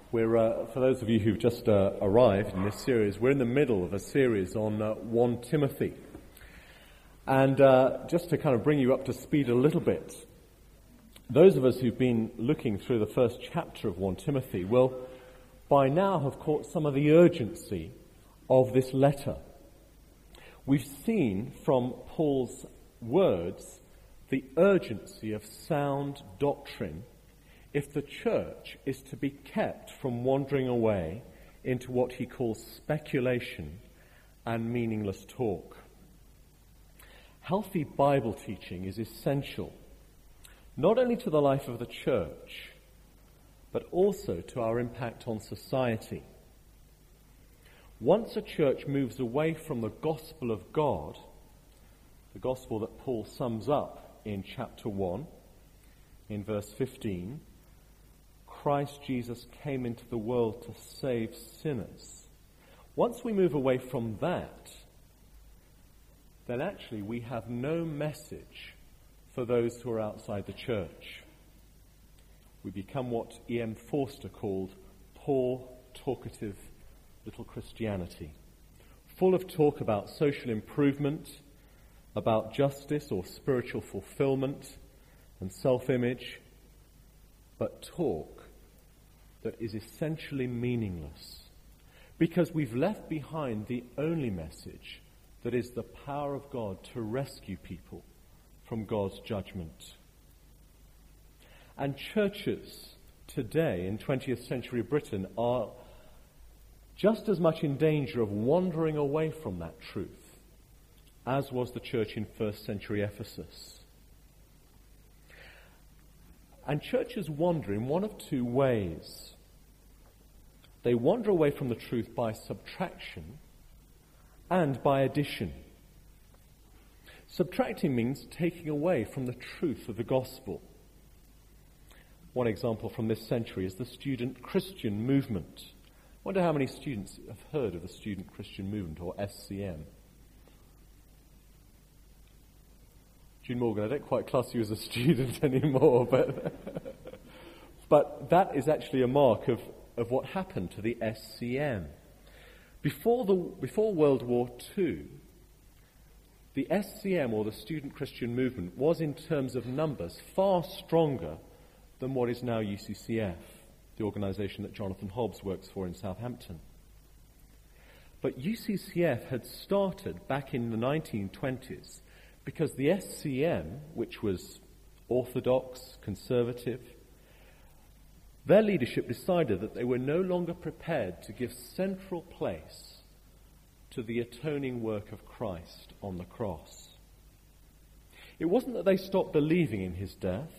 For those of you who've just arrived in this series, we're in the middle of a series on 1 Timothy. And just to kind of bring you up to speed a little bit, those of us who've been looking through the first chapter of 1 Timothy will by now have caught some of the urgency of this letter. We've seen from Paul's words the urgency of sound doctrine if the church is to be kept from wandering away into what he calls speculation and meaningless talk. Healthy Bible teaching is essential, not only to the life of the church, but also to our impact on society. Once a church moves away from the gospel of God, the gospel that Paul sums up in chapter 1, in verse 15, Christ Jesus came into the world to save sinners. Once we move away from that, then actually we have no message for those who are outside the church. We become what E.M. Forster called poor, talkative, little Christianity, full of talk about social improvement, about justice or spiritual fulfillment and self-image, but talk that is essentially meaningless because we've left behind the only message that is the power of God to rescue people from God's judgment. And churches today in 20th century Britain are just as much in danger of wandering away from that truth as was the church in first century Ephesus. And churches wander in one of two ways. They wander away from the truth by subtraction and by addition. Subtracting means taking away from the truth of the gospel. One example from this century is the student Christian movement. I wonder how many students have heard of the student Christian movement, or SCM. June Morgan, I don't quite class you as a student anymore, but that is actually a mark of what happened to the SCM. Before World War II, the SCM, or the Student Christian Movement, was in terms of numbers far stronger than what is now UCCF, the organisation that Jonathan Hobbs works for in Southampton. But UCCF had started back in the 1920s because the SCM, which was orthodox, conservative, their leadership decided that they were no longer prepared to give central place to the atoning work of Christ on the cross. It wasn't that they stopped believing in his death.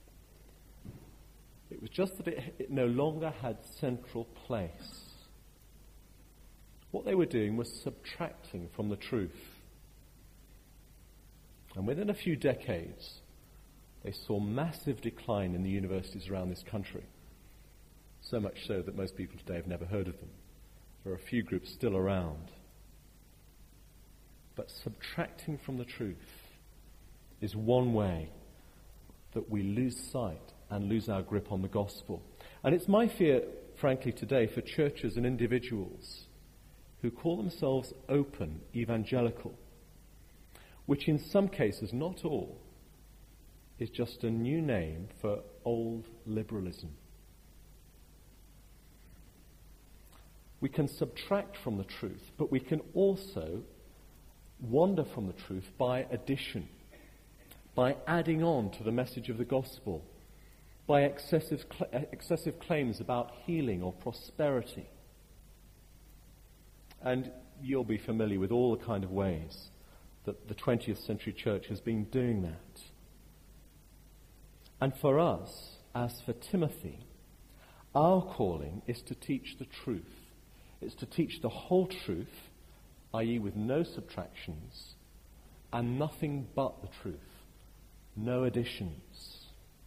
It was just that it no longer had central place. What they were doing was subtracting from the truth. And within a few decades, they saw massive decline in the universities around this country. So much so that most people today have never heard of them. There are a few groups still around. But subtracting from the truth is one way that we lose sight and lose our grip on the gospel. And it's my fear, frankly, today for churches and individuals who call themselves open evangelical, which in some cases, not all, is just a new name for old liberalism. We can subtract from the truth, but we can also wander from the truth by addition, by adding on to the message of the gospel, by excessive claims about healing or prosperity. And you'll be familiar with all the kind of ways that the 20th century church has been doing that. And for us, as for Timothy, our calling is to teach the truth. It's to teach the whole truth, i.e. with no subtractions, and nothing but the truth, no additions.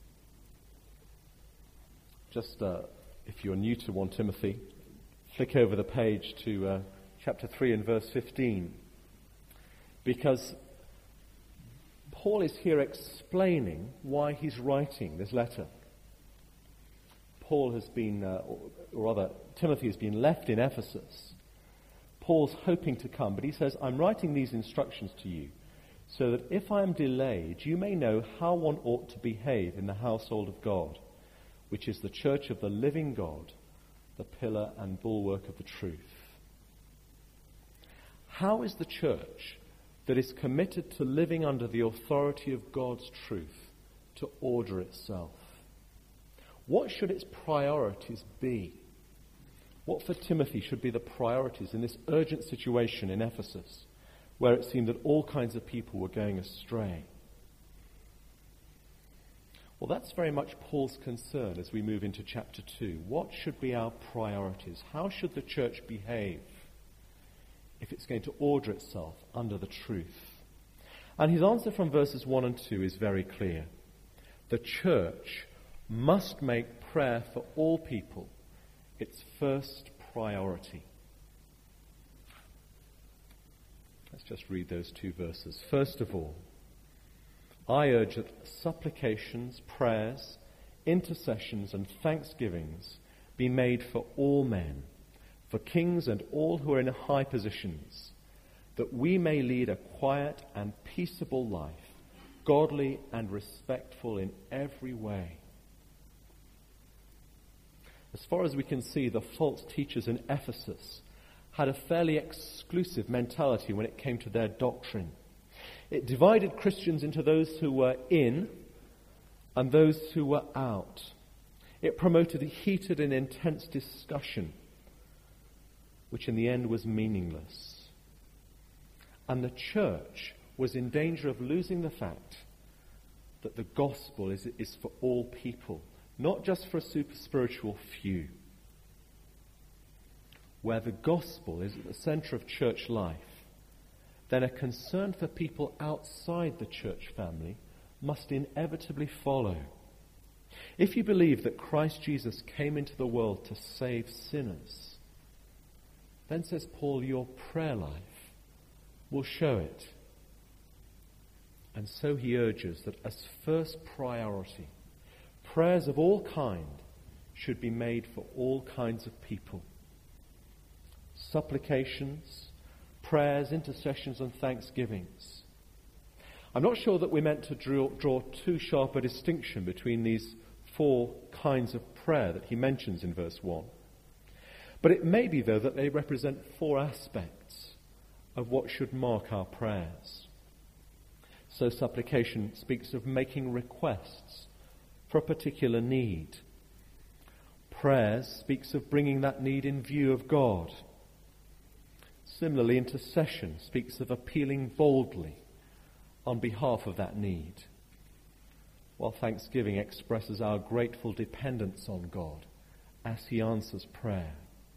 Just if you're new to 1 Timothy, flick over the page to chapter 3 and verse 15, because Paul is here explaining why he's writing this letter. Paul has been, or rather, Timothy has been left in Ephesus, Paul's hoping to come, but he says, I'm writing these instructions to you so that if I am delayed, you may know how one ought to behave in the household of God, which is the church of the living God, the pillar and bulwark of the truth. How is the church that is committed to living under the authority of God's truth to order itself? What should its priorities be? What for Timothy should be the priorities in this urgent situation in Ephesus, where it seemed that all kinds of people were going astray? Well, that's very much Paul's concern as we move into chapter 2. What should be our priorities? How should the church behave if it's going to order itself under the truth? And his answer from verses 1 and 2 is very clear. The church must make prayer for all people its first priority. Let's just read those two verses. First of all, I urge that supplications, prayers, intercessions, and thanksgivings be made for all men, for kings and all who are in high positions, that we may lead a quiet and peaceable life, godly and respectful in every way. As far as we can see, the false teachers in Ephesus had a fairly exclusive mentality when it came to their doctrine. It divided Christians into those who were in and those who were out. It promoted a heated and intense discussion, which in the end was meaningless. And the church was in danger of losing the fact that the gospel is for all people, not just for a super spiritual few. Where the gospel is at the center of church life, then a concern for people outside the church family must inevitably follow. If you believe that Christ Jesus came into the world to save sinners, then, says Paul, your prayer life will show it. And so he urges that as first priority, prayers of all kind should be made for all kinds of people. Supplications, prayers, intercessions, and thanksgivings. I'm not sure that we're meant to draw too sharp a distinction between these four kinds of prayer that he mentions in verse 1. But it may be, though, that they represent four aspects of what should mark our prayers. So supplication speaks of making requests for a particular need. Prayers speaks of bringing that need in view of God. Similarly, intercession speaks of appealing boldly on behalf of that need, while thanksgiving expresses our grateful dependence on God as he answers prayer.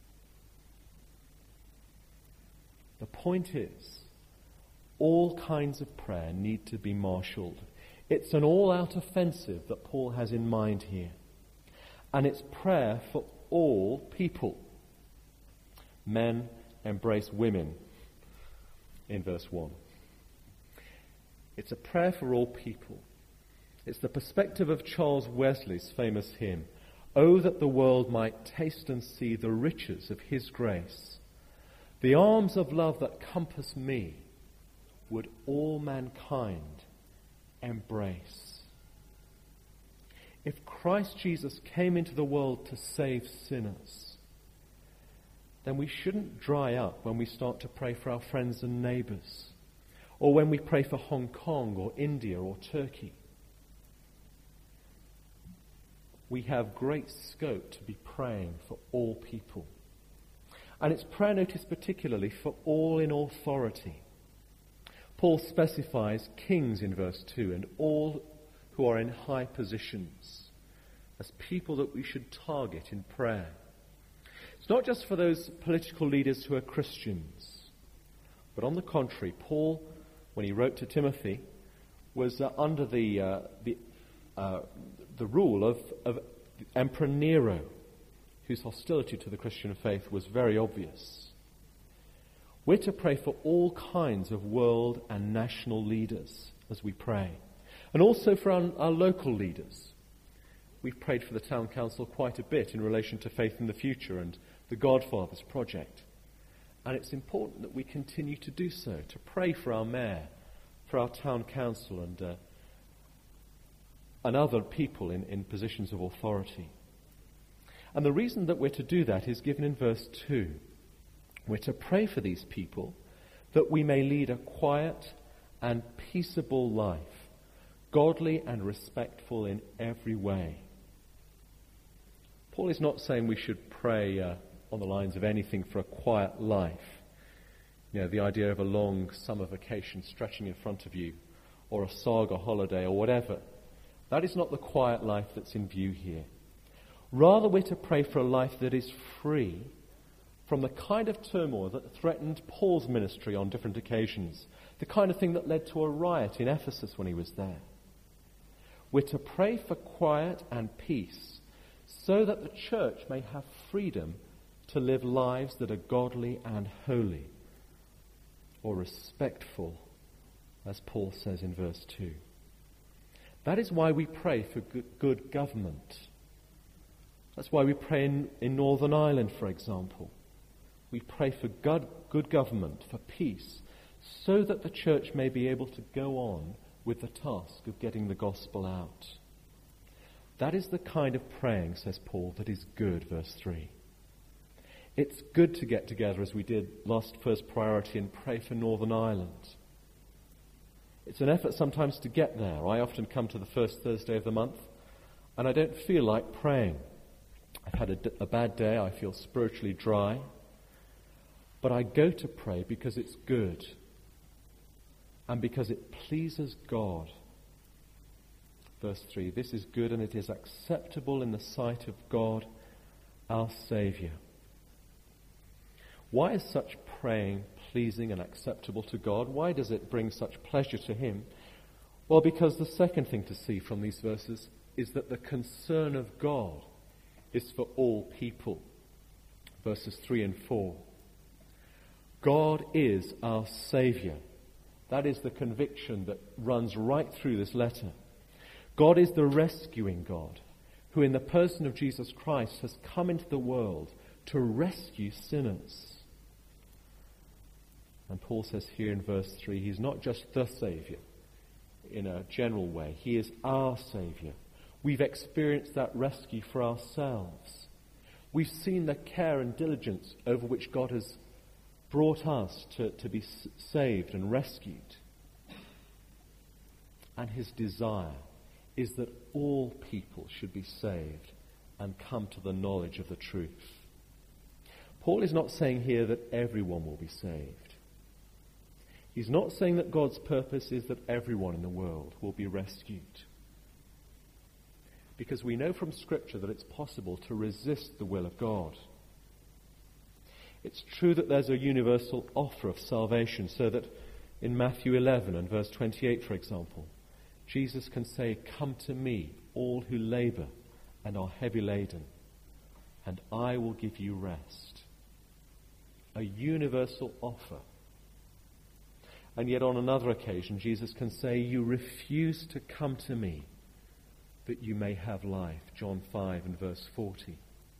The point is, all kinds of prayer need to be marshalled. It's an all-out offensive that Paul has in mind here. And it's prayer for all people. Men embrace women in verse 1. It's a prayer for all people. It's the perspective of Charles Wesley's famous hymn, "Oh, that the world might taste and see the riches of his grace. The arms of love that compass me would all mankind embrace." If Christ Jesus came into the world to save sinners, then we shouldn't dry up when we start to pray for our friends and neighbours, or when we pray for Hong Kong or India or Turkey. We have great scope to be praying for all people. And it's prayer, notice, particularly for all in authority. Paul specifies kings in verse 2 and all who are in high positions as people that we should target in prayer. It's not just for those political leaders who are Christians, but on the contrary, Paul, when he wrote to Timothy, was under the rule of Emperor Nero, whose hostility to the Christian faith was very obvious. We're to pray for all kinds of world and national leaders as we pray, and also for our local leaders. We've prayed for the town council quite a bit in relation to Faith in the Future and the Godfathers project. And it's important that we continue to do so, to pray for our mayor, for our town council and other people in positions of authority. And the reason that we're to do that is given in verse 2. We're to pray for these people that we may lead a quiet and peaceable life, godly and respectful in every way. Paul is not saying we should pray on the lines of anything for a quiet life. You know, the idea of a long summer vacation stretching in front of you, or a saga holiday, or whatever. That is not the quiet life that's in view here. Rather, we're to pray for a life that is free from the kind of turmoil that threatened Paul's ministry on different occasions, the kind of thing that led to a riot in Ephesus when he was there. We're to pray for quiet and peace so that the church may have freedom to live lives that are godly and holy, or respectful, as Paul says in verse 2. That is why we pray for good government. That's why we pray in Northern Ireland, for example. We pray for good government, for peace, so that the church may be able to go on with the task of getting the gospel out. That is the kind of praying, says Paul, that is good, verse 3. It's good to get together, as we did last First Priority, and pray for Northern Ireland. It's an effort sometimes to get there. I often come to the first Thursday of the month, and I don't feel like praying. I've had a bad day, I feel spiritually dry, but I go to pray because it's good, and because it pleases God. Verse 3, this is good and it is acceptable in the sight of God, our Saviour. Why is such praying pleasing and acceptable to God? Why does it bring such pleasure to Him? Well, because the second thing to see from these verses is that the concern of God is for all people. Verses 3 and 4. God is our Saviour. That is the conviction that runs right through this letter. God is the rescuing God, who in the person of Jesus Christ has come into the world to rescue sinners. And Paul says here in verse 3, He's not just the Saviour in a general way. He is our Saviour. We've experienced that rescue for ourselves. We've seen the care and diligence over which God has brought us to be saved and rescued. And His desire is that all people should be saved and come to the knowledge of the truth. Paul is not saying here that everyone will be saved. He's not saying that God's purpose is that everyone in the world will be rescued. Because we know from Scripture that it's possible to resist the will of God. It's true that there's a universal offer of salvation, so that in Matthew 11 and verse 28, for example, Jesus can say, "Come to me, all who labour and are heavy laden, and I will give you rest." A universal offer. And yet on another occasion, Jesus can say, "You refuse to come to me, that you may have life." John 5 and verse 40.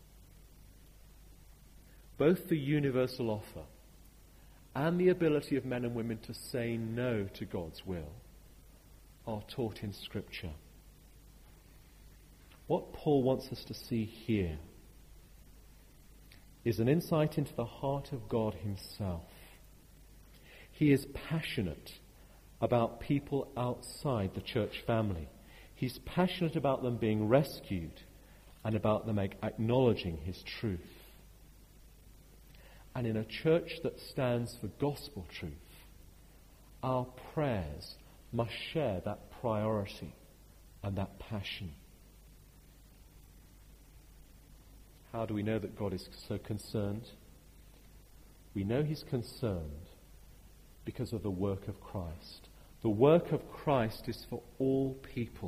Both the universal offer and the ability of men and women to say no to God's will are taught in Scripture. What Paul wants us to see here is an insight into the heart of God Himself. He is passionate about people outside the church family. He's passionate about them being rescued and about them acknowledging His truth. And in a church that stands for gospel truth, our prayers must share that priority and that passion. How do we know that God is so concerned? We know He's concerned because of the work of Christ. The work of Christ is for all people.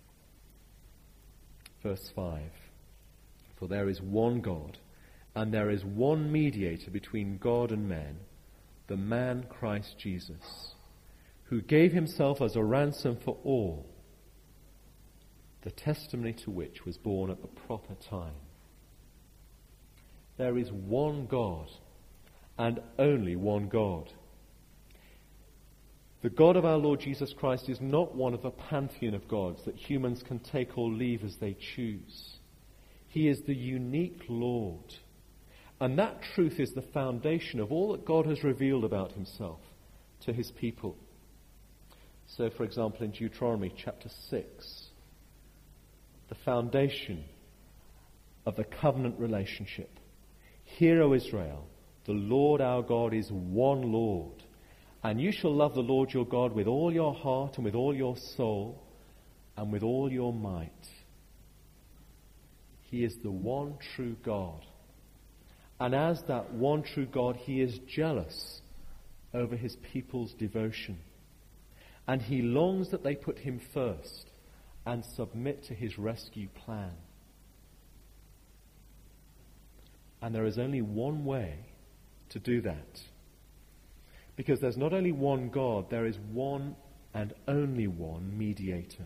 Verse 5. For there is one God, and there is one mediator between God and men, the man Christ Jesus, who gave Himself as a ransom for all, the testimony to which was born at the proper time. There is one God, and only one God. The God of our Lord Jesus Christ is not one of a pantheon of gods that humans can take or leave as they choose. He is the unique Lord. And that truth is the foundation of all that God has revealed about himself to his people. So, for example, in Deuteronomy chapter 6, the foundation of the covenant relationship. Hear, O Israel, the Lord our God is one Lord, and you shall love the Lord your God with all your heart and with all your soul and with all your might. He is the one true God. And as that one true God, he is jealous over his people's devotion. And he longs that they put him first and submit to his rescue plan. And there is only one way to do that. Because there's not only one God, there is one and only one mediator.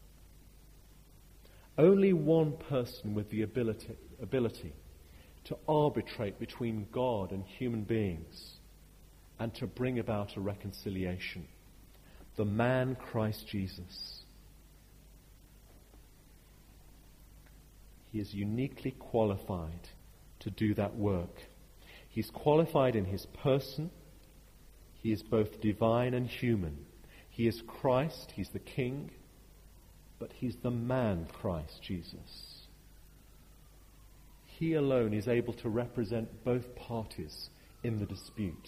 Only one person with the ability to arbitrate between God and human beings and to bring about a reconciliation. The man Christ Jesus. He is uniquely qualified to do that work. He's qualified in his person. He is both divine and human. He is Christ, he's the King, but he's the man Christ Jesus. He alone is able to represent both parties in the dispute.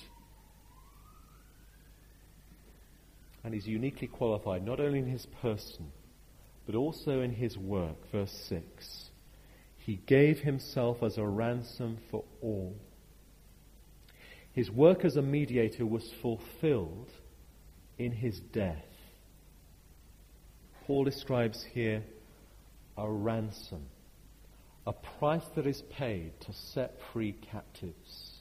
And he's uniquely qualified not only in his person, but also in his work. Verse 6. He gave himself as a ransom for all. His work as a mediator was fulfilled in his death. Paul describes here a ransom, a price that is paid to set free captives.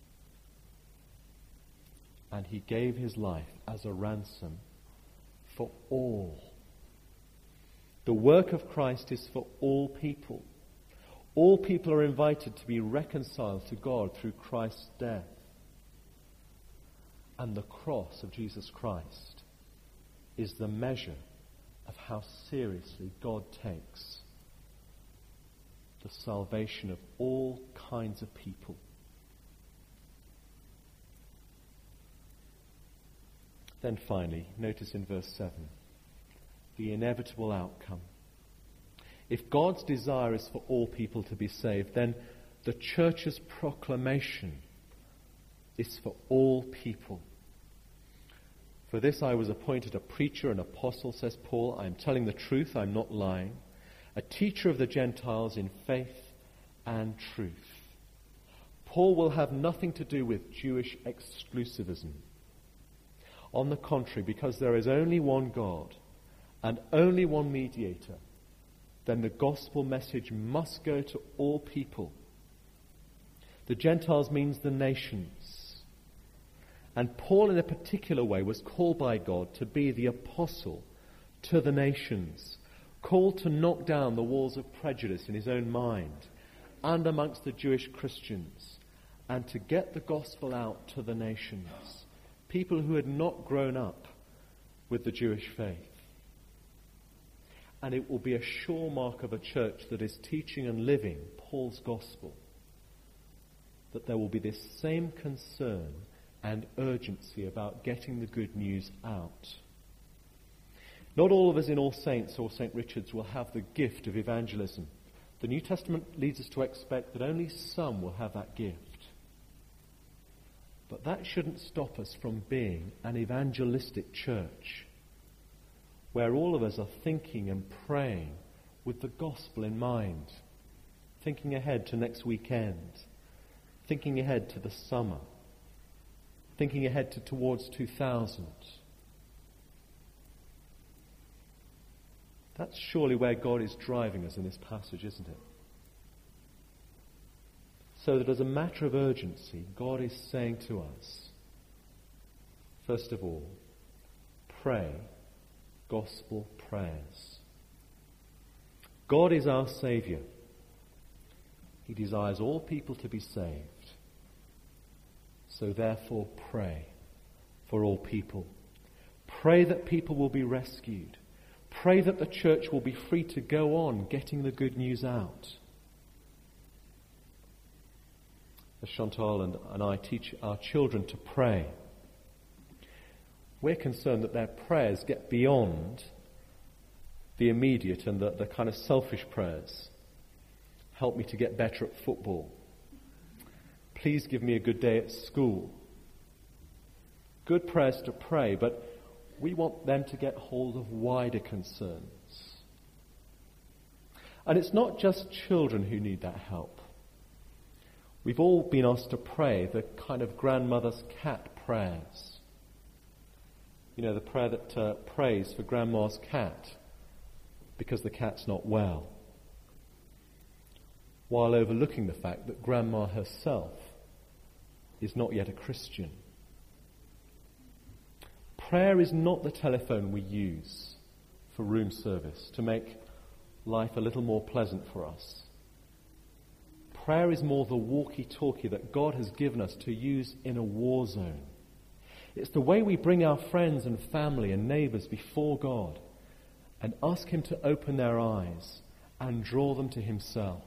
And he gave his life as a ransom for all. The work of Christ is for all people. All people are invited to be reconciled to God through Christ's death. And the cross of Jesus Christ is the measure of how seriously God takes the salvation of all kinds of people. Then finally, notice in verse 7, the inevitable outcome. If God's desire is for all people to be saved, then the church's proclamation is for all people. For this I was appointed a preacher and apostle, says Paul. I am telling the truth, I am not lying. A teacher of the Gentiles in faith and truth. Paul will have nothing to do with Jewish exclusivism. On the contrary, because there is only one God and only one mediator, then the gospel message must go to all people. The Gentiles means the nations. And Paul in a particular way was called by God to be the apostle to the nations, called to knock down the walls of prejudice in his own mind and amongst the Jewish Christians, and to get the gospel out to the nations, people who had not grown up with the Jewish faith. And it will be a sure mark of a church that is teaching and living Paul's gospel, that there will be this same concern and urgency about getting the good news out. Not all of us in All Saints or St. Richard's will have the gift of evangelism. The New Testament leads us to expect that only some will have that gift. But that shouldn't stop us from being an evangelistic church, where all of us are thinking and praying with the gospel in mind, thinking ahead to next weekend, thinking ahead to the summer, thinking ahead to towards 2000. That's surely where God is driving us in this passage, isn't it? So that as a matter of urgency, God is saying to us, first of all, pray gospel prayers. God is our Saviour. He desires all people to be saved. So therefore pray for all people. Pray that people will be rescued. Pray that the church will be free to go on getting the good news out. As Chantal and I teach our children to pray, we're concerned that their prayers get beyond the immediate and the kind of selfish prayers. Help me to get better at football. Please give me a good day at school. Good prayers to pray, but we want them to get hold of wider concerns. And it's not just children who need that help. We've all been asked to pray the kind of grandmother's cat prayers. You know, the prayer that prays for grandma's cat because the cat's not well, while overlooking the fact that grandma herself is not yet a Christian. Prayer is not the telephone we use for room service to make life a little more pleasant for us. Prayer is more the walkie-talkie that God has given us to use in a war zone. It's the way we bring our friends and family and neighbours before God and ask Him to open their eyes and draw them to Himself.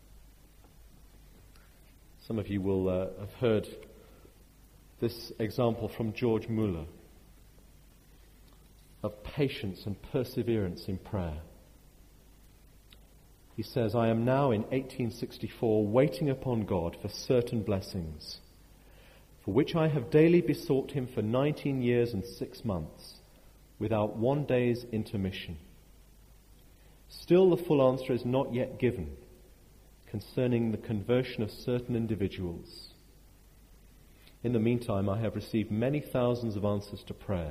Some of you will have heard this example from George Muller of patience and perseverance in prayer. He says, I am now in 1864 waiting upon God for certain blessings, for which I have daily besought Him for 19 years and 6 months, without one day's intermission. Still the full answer is not yet given concerning the conversion of certain individuals. In the meantime, I have received many thousands of answers to prayer.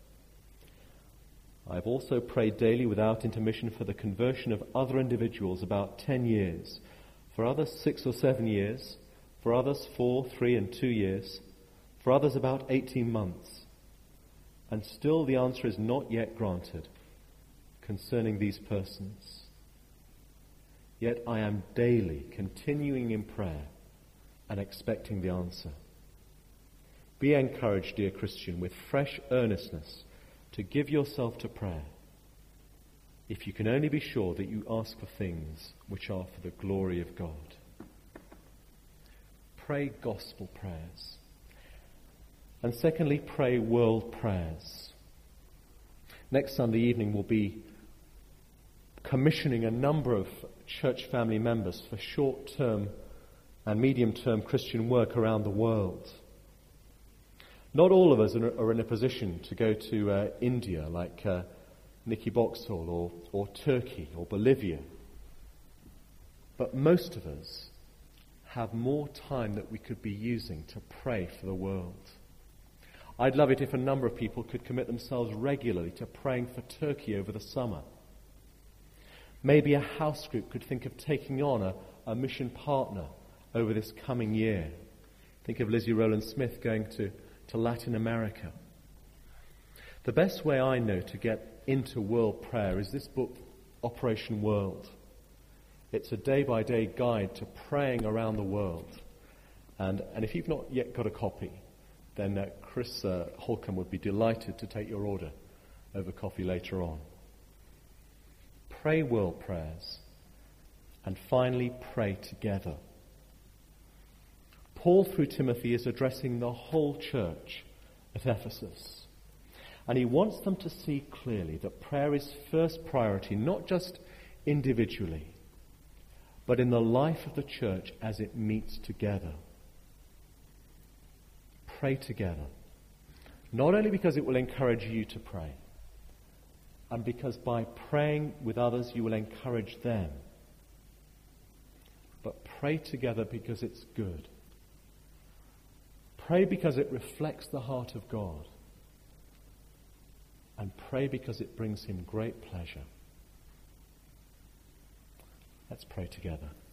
I have also prayed daily without intermission for the conversion of other individuals about 10 years, for others 6 or 7 years, for others 4, 3 and 2 years, for others about 18 months. And still the answer is not yet granted concerning these persons. Yet I am daily continuing in prayer and expecting the answer. Be encouraged, dear Christian, with fresh earnestness to give yourself to prayer, if you can only be sure that you ask for things which are for the glory of God. Pray gospel prayers. And secondly, pray world prayers. Next Sunday evening we'll be commissioning a number of church family members for short-term and medium-term Christian work around the world. Not all of us are in a position to go to India like Nicky Boxall or Turkey or Bolivia. But most of us have more time that we could be using to pray for the world. I'd love it if a number of people could commit themselves regularly to praying for Turkey over the summer. Maybe a house group could think of taking on a mission partner over this coming year. Think of Lizzie Rowland-Smith going to Latin America. The best way I know to get into world prayer is this book, Operation World. It's a day-by-day guide to praying around the world. And if you've not yet got a copy, then Chris Holcomb would be delighted to take your order over coffee later on. Pray world prayers. And finally, pray together. Paul, through Timothy, is addressing the whole church at Ephesus. And he wants them to see clearly that prayer is first priority, not just individually, but in the life of the church as it meets together. Pray together. Not only because it will encourage you to pray, and because by praying with others you will encourage them, but pray together because it's good. Pray because it reflects the heart of God. And pray because it brings Him great pleasure. Let's pray together.